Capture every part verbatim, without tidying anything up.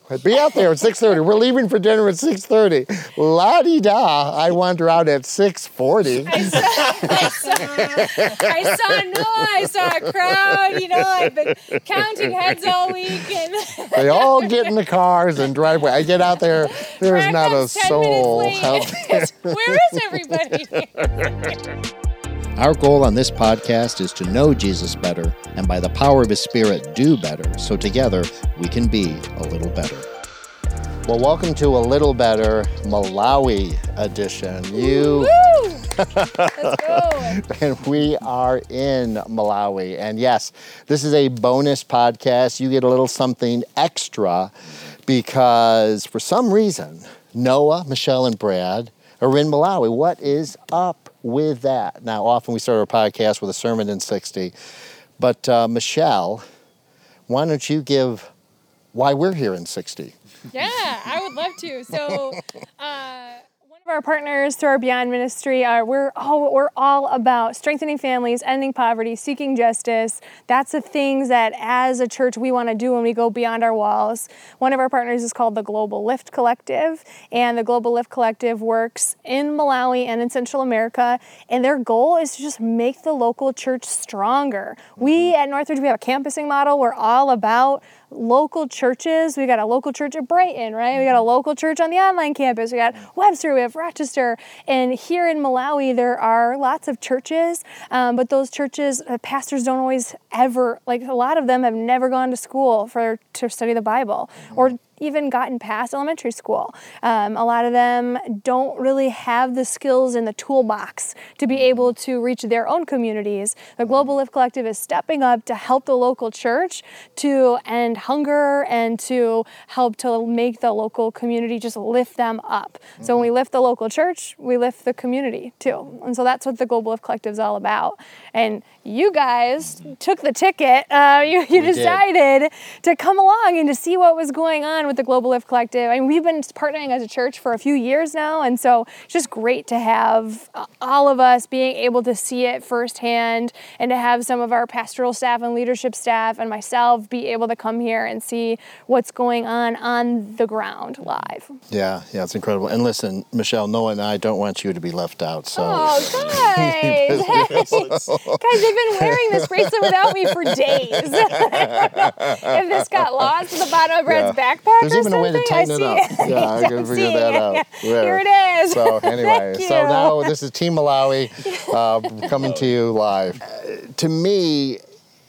Be out there at six thirty. We're leaving for dinner at six thirty. La-di-da. I wander out at six forty. I saw, I saw, I saw Noah. I saw a crowd. You know, I've been counting heads all week. And they all get in the cars and drive away. I get out there. There's not a soul out there. Where is everybody? Our goal on this podcast is to know Jesus better and by the power of His Spirit do better, so together we can be a little better. Well, welcome to A Little Better Malawi edition. You, Let's go. And we are in Malawi. And yes, this is a bonus podcast. You get a little something extra because for some reason, Noah, Michelle, and Brad are in Malawi. What is up with that? Now, often we start our podcast with a sermon in sixty, but uh, Michelle, why don't you give why we're here in sixty? Yeah, I would love to. So, uh, one of our partners through our Beyond Ministry, uh, we're all we're all about strengthening families, ending poverty, seeking justice. That's the things that, as a church, we want to do when we go beyond our walls. One of our partners is called the Global Lift Collective, and the Global Lift Collective works in Malawi and in Central America, and their goal is to just make the local church stronger. We at Northridge, we have a campusing model. We're all about local churches. We got a local church at Brighton, right? We got a local church on the online campus. We got Webster, we have Rochester. And here in Malawi, there are lots of churches, um, but those churches, uh, pastors don't always ever, like a lot of them have never gone to school for to study the Bible or even gotten past elementary school. Um, a lot of them don't really have the skills in the toolbox to be able to reach their own communities. The Global Lift Collective is stepping up to help the local church to end hunger and to help to make the local community just lift them up. Mm-hmm. So when we lift the local church, we lift the community too. And so that's what the Global Lift Collective is all about. And you guys took the ticket. Uh, you you we decided did. to come along and to see what was going on with the Global Lift Collective. I mean, we've been partnering as a church for a few years now, and so it's just great to have all of us being able to see it firsthand and to have some of our pastoral staff and leadership staff and myself be able to come here and see what's going on on the ground live. Yeah, yeah, it's incredible. And listen, Michelle, Noah and I don't want you to be left out. So. Oh, guys! Guys, they've been wearing this bracelet without me for days. I don't know if this got lost at the bottom of Brad's yeah. backpack. There's even a way to tighten it up. It. Yeah, I can figure that out. Yeah. Here it is. So anyway, so now this is Team Malawi uh, coming to you live. Uh, to me,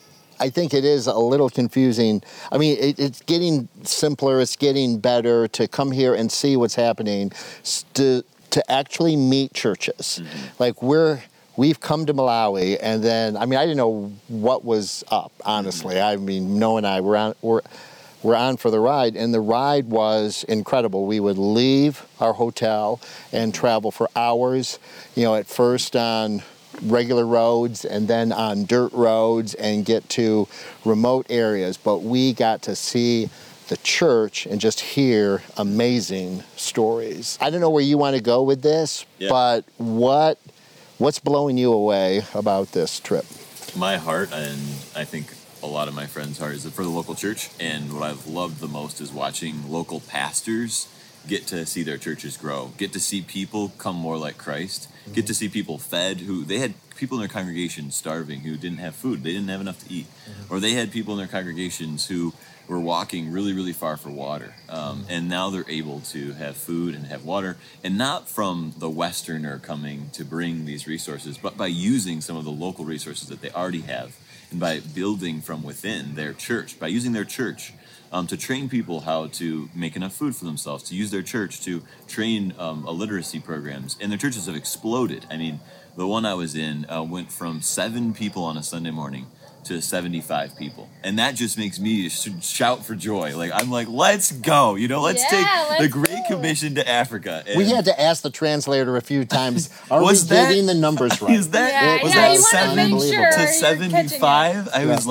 I think it is a little confusing. I mean, it, it's getting simpler. It's getting better to come here and see what's happening, to, to actually meet churches. Mm-hmm. Like we're... We've come to Malawi, and then, I mean, I didn't know what was up, honestly. I mean, Noah and I were on, were, were on for the ride, and the ride was incredible. We would leave our hotel and travel for hours, you know, at first on regular roads and then on dirt roads and get to remote areas. But we got to see the church and just hear amazing stories. I don't know where you want to go with this, yeah. but what... What's blowing you away about this trip? My heart, and I think a lot of my friends' heart, is for the local church. And what I've loved the most is watching local pastors get to see their churches grow, get to see people come more like Christ, mm-hmm. get to see people fed who, they had people in their congregation starving who didn't have food, they didn't have enough to eat. Mm-hmm. Or they had people in their congregations who were walking really, really far for water. Um, and now they're able to have food and have water, and not from the Westerner coming to bring these resources, but by using some of the local resources that they already have, and by building from within their church, by using their church um, to train people how to make enough food for themselves, to use their church to train um, literacy programs. And their churches have exploded. I mean, the one I was in uh, went from seven people on a Sunday morning to seventy-five people, and that just makes me sh- shout for joy. Like I'm like, let's go, you know, let's yeah, take let's the Great go. Commission to Africa. And we had to ask the translator a few times, are was we that, getting the numbers right? Is that yeah, was yeah, that you seven make sure to seventy-five? I yeah. was like,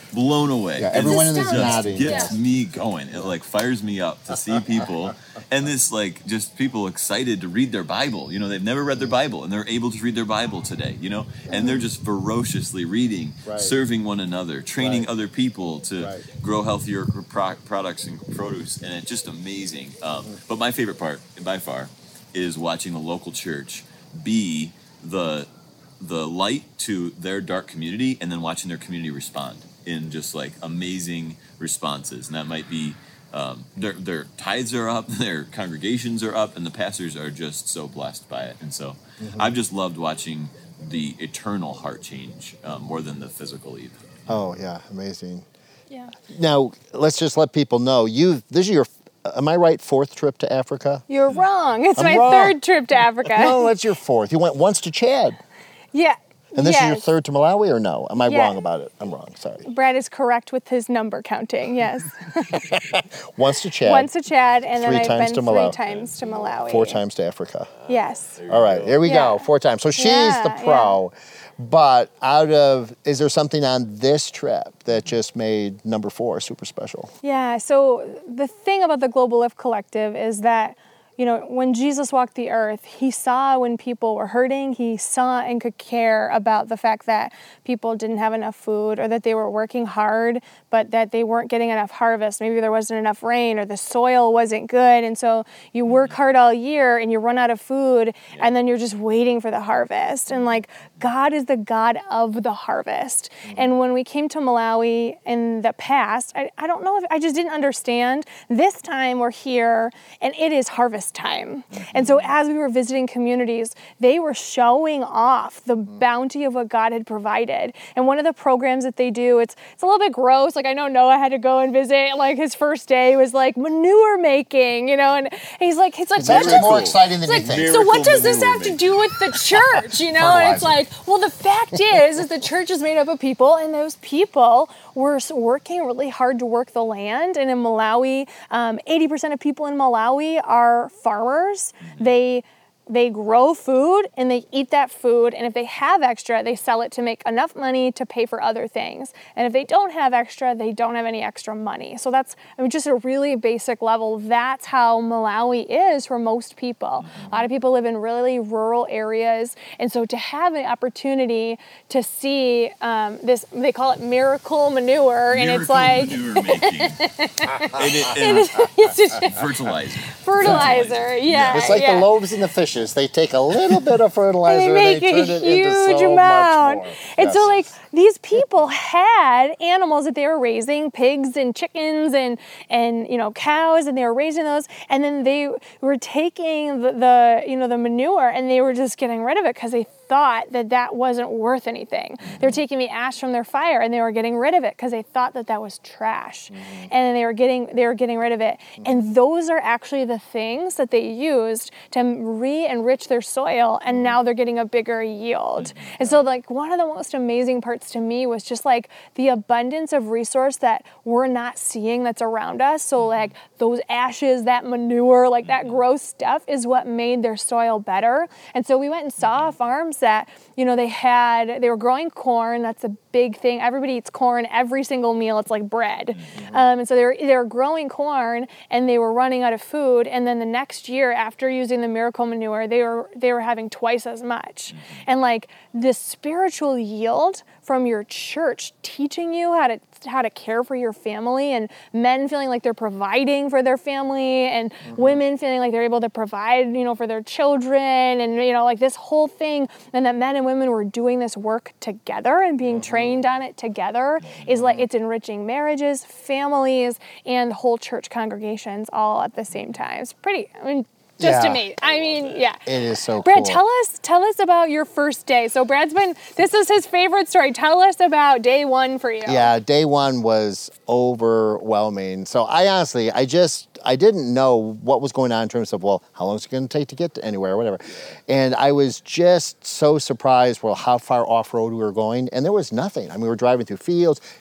blown away. Yeah, And everyone in this this just nodding. gets Yeah. me going. It like fires me up to see people and this like just people excited to read their Bible. You know, they've never read their Bible and they're able to read their Bible today, you know, and they're just ferociously reading, Right. serving one another, training Right. other people to Right. grow healthier pro- products and produce. And it's just amazing. Um, but my favorite part by far is watching the local church be the the light to their dark community and then watching their community respond in just like amazing responses. And that might be um, their, their tithes are up, their congregations are up, and the pastors are just so blessed by it. And so Mm-hmm. I've just loved watching the eternal heart change um, more than the physical either. Oh, yeah, amazing. Yeah. Now, let's just let people know, you, this is your, am I right, fourth trip to Africa? You're wrong. It's I'm my wrong. third trip to Africa. No, that's your fourth. You went once to Chad. Yeah. And this is your yes. third to Malawi, or no? Am I Yeah. wrong about it? I'm wrong, sorry. Brad is correct with his number counting. Yes. Once to Chad, Once to Chad, and then Three I've times been to three Malawi. times to Malawi. four times to Africa. Yes. All right, here we Yeah. go, four times. So she's Yeah, the pro, but out of, is there something on this trip that just made number four super special? Yeah. So the thing about the Global Lift Collective is that, you know, when Jesus walked the earth, he saw when people were hurting, he saw and could care about the fact that people didn't have enough food or that they were working hard, but that they weren't getting enough harvest. Maybe there wasn't enough rain or the soil wasn't good. And so you work hard all year and you run out of food and then you're just waiting for the harvest. And like, God is the God of the harvest. And when we came to Malawi in the past, I, I don't know if I just didn't understand. This time we're here and it is harvest time. And so as we were visiting communities, they were showing off the bounty of what God had provided. And one of the programs that they do, it's it's a little bit gross. Like I know Noah had to go and visit, like his first day was like manure making, you know, and, and he's like, he's like, It's what actually does- more exciting than you it's like, think. so what Miracle does this manure have to making. do with the church, you know? And it's like, well, the fact is, is the church is made up of people, and those people were s- working really hard to work the land. And in Malawi, um, eighty percent of people in Malawi are farmers. They They grow food and they eat that food, and if they have extra, they sell it to make enough money to pay for other things. And if they don't have extra, they don't have any extra money. So that's, I mean, just a really basic level. That's how Malawi is for most people. A lot of people live in really rural areas, and so to have an opportunity to see um, this, they call it miracle manure, and it's Miracle like manure making. and it, and fertilizer. fertilizer. Yeah, It's like yeah. the loaves and the fishes. They take a little bit of fertilizer they and make they a turn it into huge so amount. much more. And so Yes. like these people had animals that they were raising, pigs and chickens and and you know cows, and they were raising those, and then they were taking the, the you know the manure and they were just getting rid of it because they thought that that wasn't worth anything. They were taking the ash from their fire and they were getting rid of it because they thought that that was trash, and then they were getting they were getting rid of it. And those are actually the things that they used to re-enrich their soil, and now they're getting a bigger yield. And so like one of the most amazing parts to me was just like the abundance of resource that we're not seeing that's around us. So like those ashes, that manure, like that gross stuff is what made their soil better. And so we went and saw farms that, you know, they had, they were growing corn. That's a big thing. Everybody eats corn every single meal. It's like bread. Um, and so they were, they were growing corn and they were running out of food. And then the next year after using the miracle manure, they were, they were having twice as much. And like the spiritual yield from your church teaching you how to how to care for your family, and men feeling like they're providing for their family, and mm-hmm. women feeling like they're able to provide, you know, for their children, and you know, like this whole thing, and that men and women were doing this work together and being mm-hmm. trained on it together mm-hmm. is like it's enriching marriages, families, and whole church congregations all at the same time. It's pretty, I mean, just Yeah. amazing. I mean, yeah. It is so Brad, cool. tell us, tell us about your first day. So Brad's been, this is his favorite story. Tell us about day one for you. Yeah, day one was overwhelming. So I honestly, I just, I didn't know what was going on in terms of, well, how long is it going to take to get to anywhere or whatever. And I was just so surprised, well, how far off-road we were going. And there was nothing. I mean, we were driving through fields.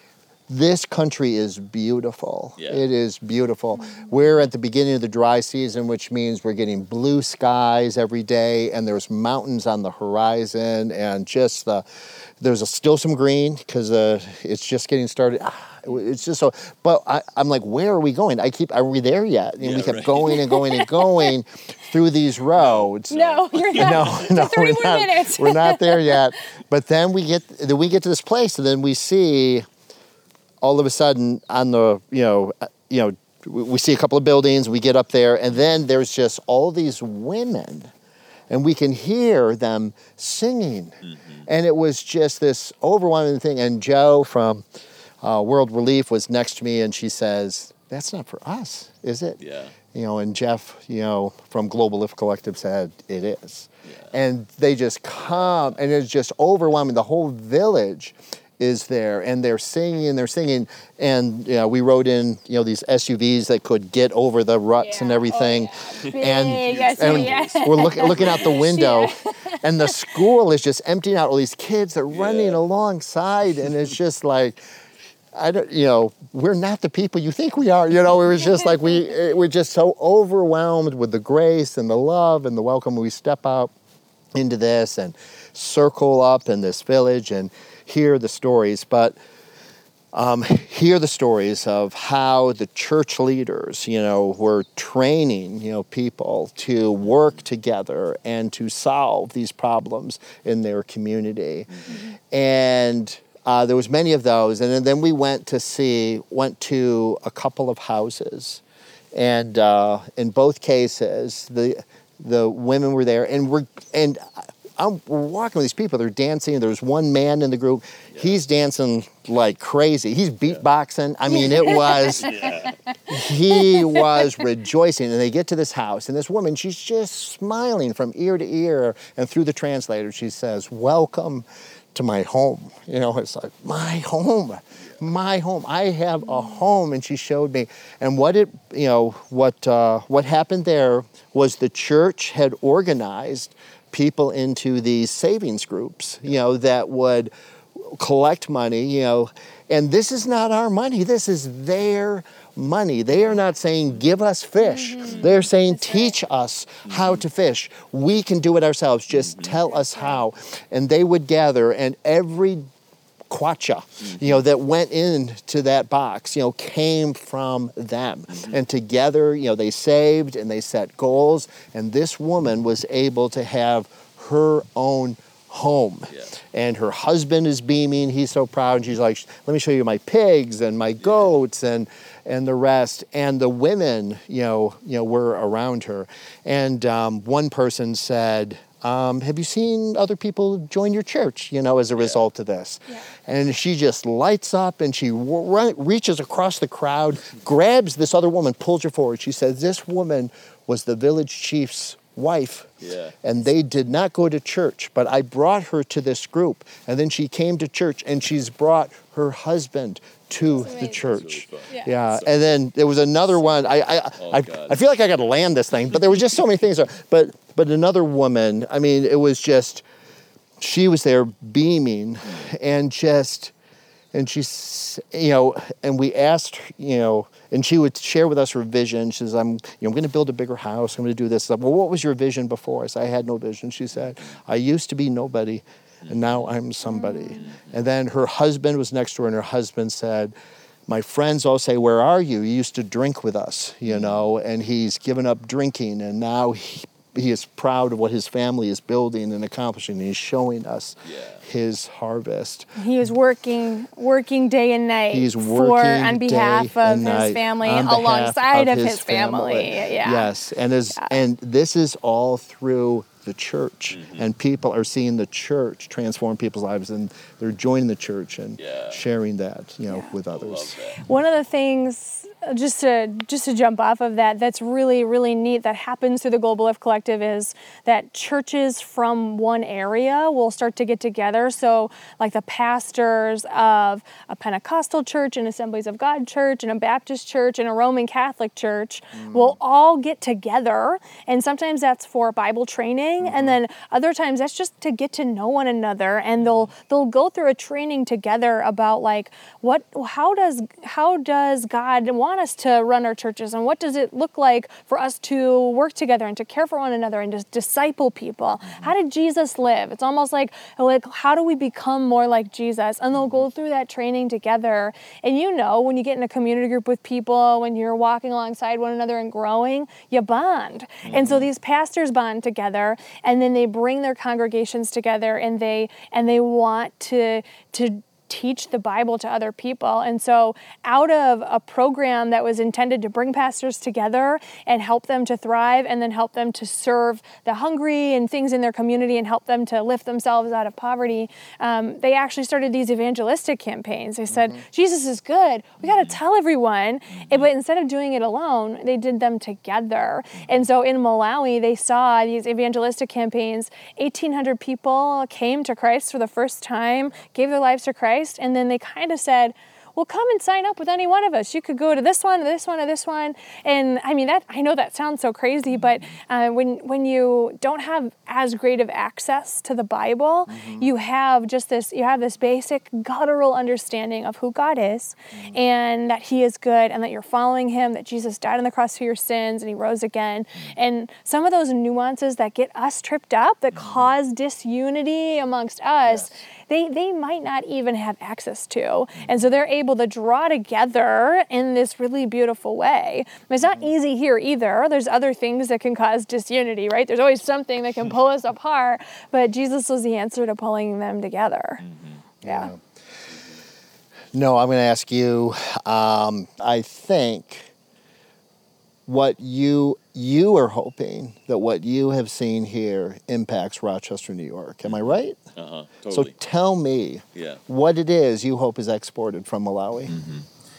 this country is beautiful. Yeah. It is beautiful. We're at the beginning of the dry season, which means we're getting blue skies every day, and there's mountains on the horizon, and just the there's a, still some green because uh, it's just getting started. It's just so, but I, I'm like, where are we going? I keep, are we there yet? And Yeah, we kept right. going and going and going through these roads. No, you're not. No, no, thirty we're more not, minutes. we're not there yet. But then we get, then we get to this place, and then we see, all of a sudden, on the, you know, uh, you know, we, we see a couple of buildings. We get up there, and then there's just all these women, and we can hear them singing, Mm-hmm. and it was just this overwhelming thing. And Joe from uh, World Relief was next to me, and she says, "That's not for us, is it?" Yeah. You know, and Jeff, you know, from Global Lift Collective said, "It is." Yeah. And they just come, and it's just overwhelming. The whole village is there, and they're singing, and they're singing. And, you know, we rode in, you know, these S U Vs that could get over the ruts and Yeah. everything. Oh, yeah. And, Big S U V, and yeah. we're looking, looking out the window, and the school is just emptying out. All these kids are running Yeah. alongside, and it's just like, I don't, you know, we're not the people you think we are. You know, it was just like we, it, we're just so overwhelmed with the grace and the love and the welcome. We step out into this and circle up in this village and hear the stories, but um, hear the stories of how the church leaders, you know, were training, you know, people to work together and to solve these problems in their community. Mm-hmm. And Uh, there was many of those, and then we went to see, went to a couple of houses, and uh, in both cases, the the women were there, and we're and I'm, we're walking with these people. They're dancing. There's one man in the group. Yeah. He's dancing like crazy. He's beatboxing. I mean, it was. Yeah. He was rejoicing, and they get to this house, and this woman, she's just smiling from ear to ear, and through the translator, she says, "Welcome to my home." You know, it's like, my home, my home. I have a home. And she showed me. And what it, you know, what uh, what happened there was the church had organized people into these savings groups, you know, that would collect money, you know, and this is not our money. This is their money. They are not saying, "Give us fish." Mm-hmm. They're saying, That's "Teach right. us how to fish. We can do it ourselves. Just mm-hmm. tell us how." And they would gather, and every kwacha, mm-hmm. you know, that went into that box, you know, came from them. Mm-hmm. And together, you know, they saved and they set goals. And this woman was able to have her own home. Yeah. And her husband is beaming. He's so proud. And she's like, "Let me show you my pigs and my goats and and the rest." And the women, you know, you know, were around her. And um, one person said, um, "Have you seen other people join your church, you know, as a yeah. result of this?" Yeah. And she just lights up, and she w- reaches across the crowd, grabs this other woman, pulls her forward. She says, "This woman was the village chief's wife, yeah. and they did not go to church, but I brought her to this group, and then she came to church, and she's brought her husband to the church." Really yeah, yeah. So and then there was another one. I I, oh, I, I feel like I got to land this thing, but there were just so many things. But but another woman. I mean, it was just, she was there beaming, and just. And she's, you know, and we asked, you know, and she would share with us her vision. She says, "I'm, you know, I'm going to build a bigger house. I'm going to do this." Well, what was your vision before? I said, "I had no vision." She said, "I used to be nobody, and now I'm somebody." And then her husband was next to her, and her husband said, "My friends all say, 'Where are you? You used to drink with us,' you know, and he's given up drinking, and now he, he is proud of what his family is building and accomplishing. And he's showing us yeah. his harvest." He is working, working day and night. He's working for on behalf of his night, family, alongside of, of his, his family. family. Yeah. Yes, and as yeah. and this is all through the church, mm-hmm. and people are seeing the church transform people's lives, and they're joining the church and yeah. sharing that, you know, yeah. with others. One of the things just to just to jump off of that, that's really, really neat that happens through the Global Lift Collective is that churches from one area will start to get together. So like the pastors of a Pentecostal church, an Assemblies of God church, and a Baptist church, and a Roman Catholic church mm. will all get together. And sometimes that's for Bible training. Mm-hmm. And then other times that's just to get to know one another. And they'll they'll go through a training together about like what how does how does God want us to run our churches, and what does it look like for us to work together and to care for one another and to disciple people? Mm-hmm. How did Jesus live? It's almost like like how do we become more like Jesus? And they'll go through that training together. And you know, when you get in a community group with people, when you're walking alongside one another and growing, you bond. Mm-hmm. And so these pastors bond together, and then they bring their congregations together, and they and they want to to teach the Bible to other people. And so out of a program that was intended to bring pastors together and help them to thrive, and then help them to serve the hungry and things in their community and help them to lift themselves out of poverty, um, they actually started these evangelistic campaigns. They said, mm-hmm. Jesus is good. We got to tell everyone. Mm-hmm. But instead of doing it alone, they did them together. Mm-hmm. And so in Malawi, they saw these evangelistic campaigns. eighteen hundred people came to Christ for the first time, gave their lives to Christ. And then they kind of said, well, come and sign up with any one of us. You could go to this one, or this one, or this one. And I mean, that I know that sounds so crazy, but uh, when when you don't have as great of access to the Bible, mm-hmm. you have just this, you have this basic guttural understanding of who God is, mm-hmm. and that He is good, and that you're following Him, that Jesus died on the cross for your sins, and He rose again. Mm-hmm. And some of those nuances that get us tripped up, that mm-hmm. cause disunity amongst us, yes. they, they might not even have access to. Mm-hmm. And so they're able to draw together in this really beautiful way. It's not easy here either. There's other things that can cause disunity, right? There's always something that can pull us apart, but Jesus was the answer to pulling them together. Mm-hmm. Yeah. yeah. No, I'm going to ask you, um, I think what you you are hoping that what you have seen here impacts Rochester, New York. Am I right? Uh-huh, totally. So tell me yeah. what it is you hope is exported from Malawi. Mm-hmm.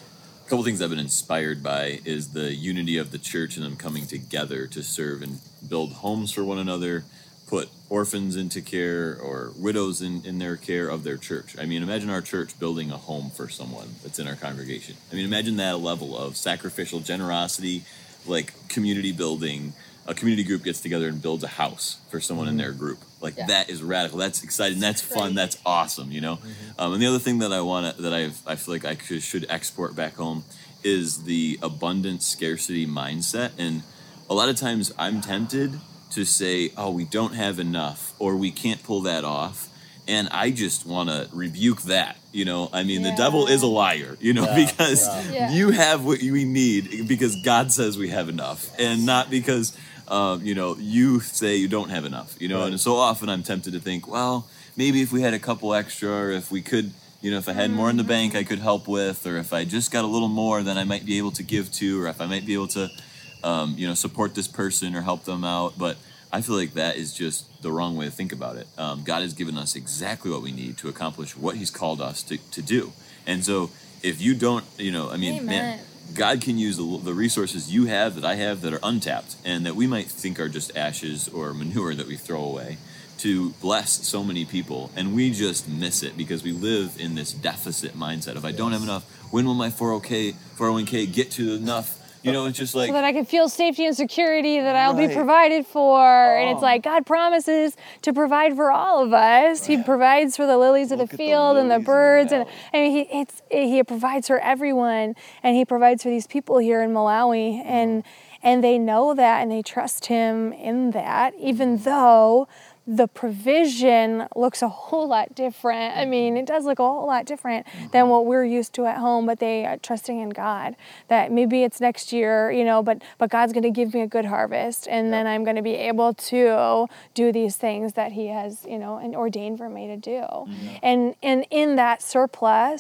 A couple things I've been inspired by is the unity of the church and them coming together to serve and build homes for one another, put orphans into care or widows in, in their care of their church. I mean, imagine our church building a home for someone that's in our congregation. I mean, imagine that level of sacrificial generosity, like community building. A community group gets together and builds a house for someone mm-hmm. in their group. Like yeah. that is radical. That's exciting. That's fun. That's awesome. You know. Mm-hmm. Um, and the other thing that I want to that I I feel like I should, should export back home is the abundance scarcity mindset. And a lot of times I'm tempted to say, "Oh, we don't have enough," or "We can't pull that off." And I just want to rebuke that, you know. I mean, yeah. the devil is a liar, you know, yeah, because yeah. Yeah. you have what we need because God says we have enough, and not because, um, you know, you say you don't have enough, you know. Right. And so often I'm tempted to think, well, maybe if we had a couple extra, or if we could, you know, if I had more in the bank I could help with, or if I just got a little more then I might be able to give to, or if I might be able to, um, you know, support this person or help them out. But I feel like that is just the wrong way to think about it. Um, God has given us exactly what we need to accomplish what He's called us to, to do. And so if you don't, you know, I mean, Amen. man, God can use the, the resources you have, that I have, that are untapped and that we might think are just ashes or manure that we throw away, to bless so many people. And we just miss it because we live in this deficit mindset of, I don't have enough. When will my four oh one k get to enough? You know, it's just like... So that I can feel safety and security, that I'll right. be provided for. Oh. And it's like, God promises to provide for all of us. Right. He provides for the lilies Look of the field the and the birds. And, and I mean, he, it's, he provides for everyone. And He provides for these people here in Malawi. Mm-hmm. And, and they know that, and they trust Him in that, even though the provision looks a whole lot different. I mean, it does look a whole lot different than what we're used to at home, but they are trusting in God that maybe it's next year, you know, but but God's going to give me a good harvest, and yep. then I'm going to be able to do these things that He has, you know, and ordained for me to do. Mm-hmm. And and in that surplus,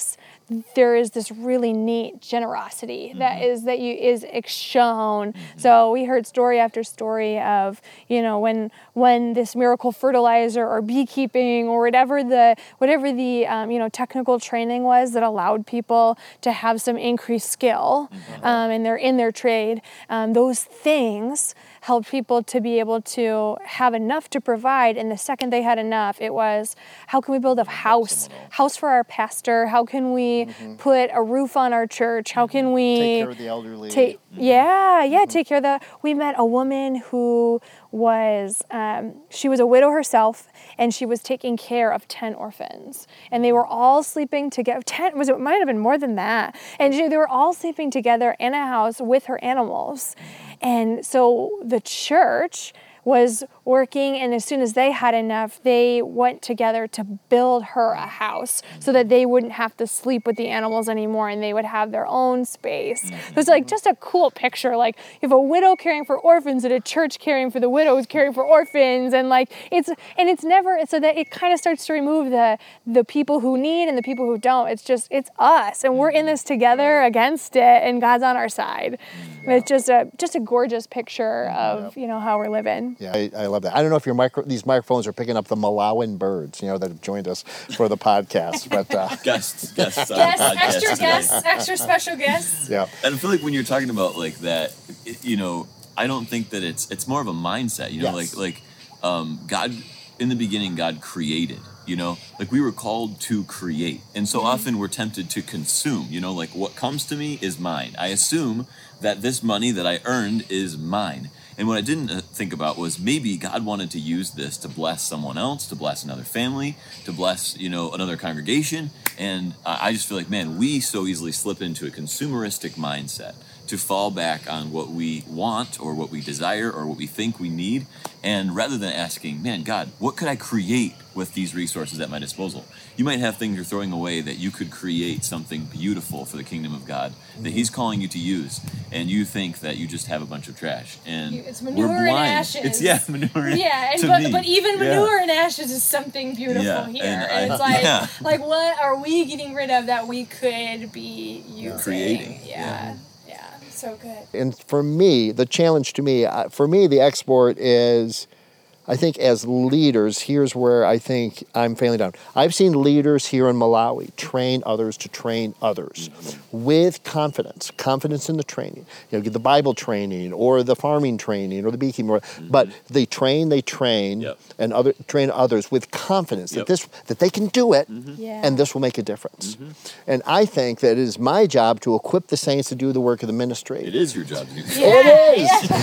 there is this really neat generosity mm-hmm. that is that you is shown. Mm-hmm. So we heard story after story of, you know, when when this miracle fertilizer or beekeeping or whatever the whatever the um, you know technical training was that allowed people to have some increased skill mm-hmm. um, in their in their trade. Um, those things helped people to be able to have enough to provide. And the second they had enough, it was, how can we build a house, house for our pastor? How can we mm-hmm. put a roof on our church? How can we take care of the elderly? Take, mm-hmm. Yeah, yeah, mm-hmm. take care of the. We met a woman who was um, she was a widow herself, and she was taking care of ten orphans, and they were all sleeping together. Ten was it might have been more than that, and she, they were all sleeping together in a house with her animals. And so the church was working, and as soon as they had enough, they went together to build her a house so that they wouldn't have to sleep with the animals anymore, and they would have their own space. Mm-hmm. It was like just a cool picture. Like you have a widow caring for orphans and a church caring for the widows, caring for orphans, and like it's and it's never so that it kind of starts to remove the the people who need and the people who don't. It's just it's us, and we're in this together against it, and God's on our side. Yeah. It's just a just a gorgeous picture of you know how we're living. Yeah, I, I love that. I don't know if your micro, these microphones are picking up the Malawian birds, you know, that have joined us for the podcast. But uh, guests, guests, on guests, the podcast extra today. guests, extra special guests. Yeah, and I feel like when you're talking about like that, it, you know, I don't think that it's it's more of a mindset. You know, yes. like like um, God in the beginning, God created. You know, like we were called to create, and so mm-hmm. often we're tempted to consume. You know, like what comes to me is mine. I assume that this money that I earned is mine. And what I didn't think about was maybe God wanted to use this to bless someone else, to bless another family, to bless, you know, another congregation. And I just feel like, man, we so easily slip into a consumeristic mindset to fall back on what we want or what we desire or what we think we need. And rather than asking, man, God, what could I create with these resources at my disposal? You might have things you're throwing away that you could create something beautiful for the kingdom of God that He's calling you to use, and you think that you just have a bunch of trash. And it's manure we're blind. and ashes. It's yeah, manure. Yeah, and to but me. but even manure yeah. and ashes is something beautiful Yeah, here. and And, I- it's like yeah. like what are we getting rid of that we could be using? Creating, Yeah. Yeah. So good. and for me, the challenge to me, uh, for me, the export is, I think as leaders, here's where I think I'm failing down. I've seen leaders here in Malawi train others to train others mm-hmm. with confidence, confidence in the training. You know, get the Bible training or the farming training or the beekeeping. Mm-hmm. But they train, they train, yep. and other train others with confidence yep. that this that they can do it, mm-hmm. yeah. and this will make a difference. Mm-hmm. And I think that it is my job to equip the saints to do the work of the ministry. It is your job. To do. Yeah. It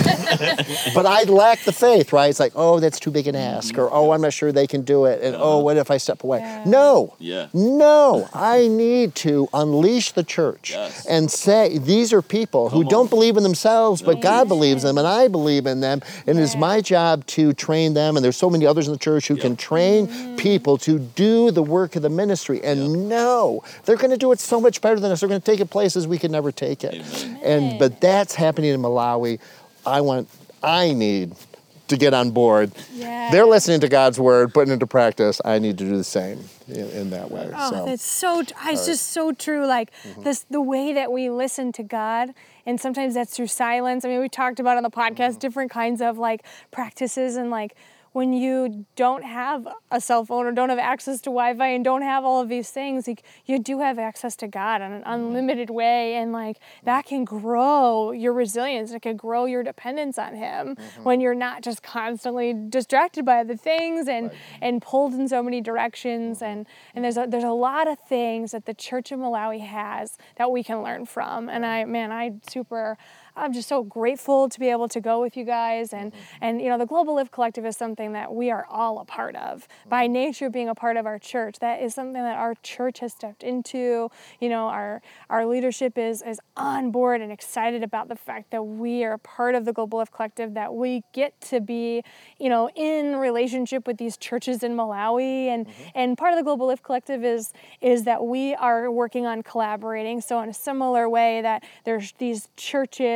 is. But I lack the faith, right? It's like, oh, that's too big an ask, or oh, I'm not sure they can do it, and oh, what if I step away? Yeah. No, Yeah. no, I need to unleash the church Yes. and say these are people who Come don't on. believe in themselves, but God believes in them, and I believe in them, and it's Yeah. my job to train them. And there's so many others in the church who Yep. can train Mm-hmm. people to do the work of the ministry. And Yep. no, they're going to do it so much better than us. They're going to take it places we could never take it. Amen. And but that's happening in Malawi. I want, I need to get on board. Yeah. They're listening to God's word, putting it into practice. I need to do the same in, in that way. Oh, so. that's so. It's just so true. Like Mm-hmm. this, the way that we listen to God, and sometimes that's through silence. I mean, we talked about on the podcast Mm-hmm. different kinds of like practices, and like when you don't have a cell phone or don't have access to Wi-Fi and don't have all of these things, like you do have access to God in an unlimited way, and like that can grow your resilience. It can grow your dependence on Him Mm-hmm. when you're not just constantly distracted by the things and Right. and pulled in so many directions. And and there's a, there's a lot of things that the Church of Malawi has that we can learn from. And I man, I super. I'm just so grateful to be able to go with you guys, and and you know the Global Lift Collective is something that we are all a part of by nature, being a part of our church. That is something that our church has stepped into. You know, our our leadership is is on board and excited about the fact that we are part of the Global Lift Collective, that we get to be, you know, in relationship with these churches in Malawi, and mm-hmm. and part of the Global Lift Collective is is that we are working on collaborating. So in a similar way that there's these churches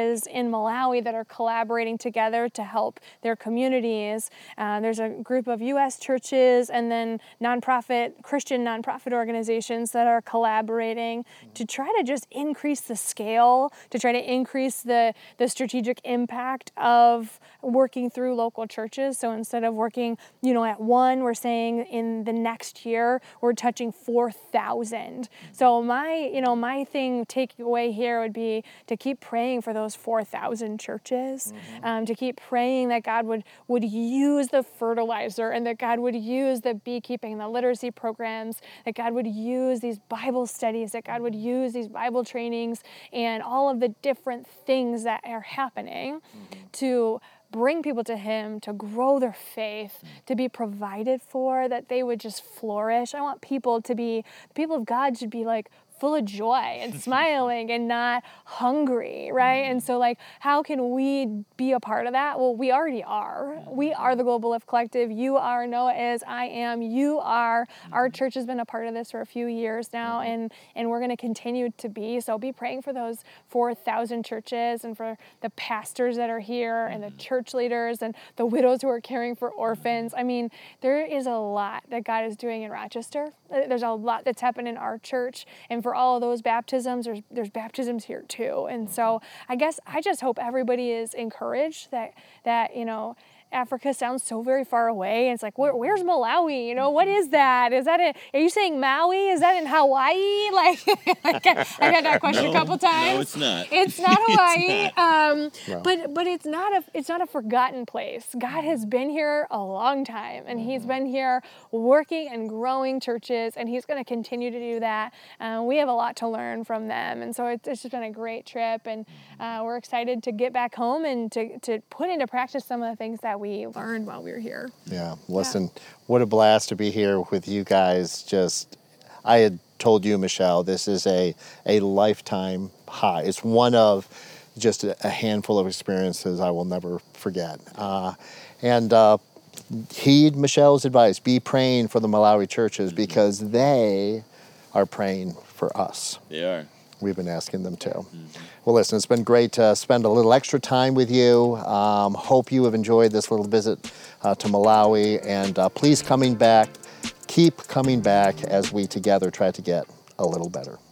churches in Malawi that are collaborating together to help their communities. Uh, there's a group of U S churches and then nonprofit, Christian nonprofit organizations that are collaborating to try to just increase the scale, to try to increase the, the strategic impact of working through local churches. So instead of working, you know, at one, we're saying in the next year, we're touching four thousand. So my, you know, my thing takeaway here would be to keep praying for those four thousand churches, mm-hmm. um, to keep praying that God would, would use the fertilizer and that God would use the beekeeping, the literacy programs, that God would use these Bible studies, that God would use these Bible trainings and all of the different things that are happening mm-hmm. to bring people to Him, to grow their faith, to be provided for, that they would just flourish. I want people to be, the people of God should be like full of joy and smiling and not hungry, right? And so like, how can we be a part of that? Well, we already are. We are the Global Lift Collective. You are, Noah is, I am, you are. Our church has been a part of this for a few years now, and, and we're going to continue to be. So be praying for those four thousand churches and for the pastors that are here and the church leaders and the widows who are caring for orphans. I mean, there is a lot that God is doing in Rochester. There's a lot that's happened in our church, and for all of those baptisms, there's there's baptisms here too. And so I guess I just hope everybody is encouraged that that you know, Africa sounds so very far away. And it's like, where, where's Malawi? You know, what is that? Is that it? Are you saying Maui? Is that in Hawaii? Like, like I've had that question no, a couple times. No, it's not. It's not Hawaii. It's not. Um, no. But but it's not a it's not a forgotten place. God has been here a long time, and He's been here working and growing churches, and He's going to continue to do that. Uh, we have a lot to learn from them, and so it's, it's just been a great trip, and uh, we're excited to get back home and to to put into practice some of the things that we learned while we were here. Yeah, listen, yeah. What a blast to be here with you guys. Just, I had told you, Michelle, this is a, a lifetime high. It's one of just a, a handful of experiences I will never forget. Uh, and uh, heed Michelle's advice. Be praying for the Malawi churches, because they are praying for us. They are. We've been asking them to. Mm-hmm. Well, listen, it's been great to spend a little extra time with you. Um, hope you have enjoyed this little visit uh, to Malawi. And uh, please coming back, keep coming back as we together try to get a little better.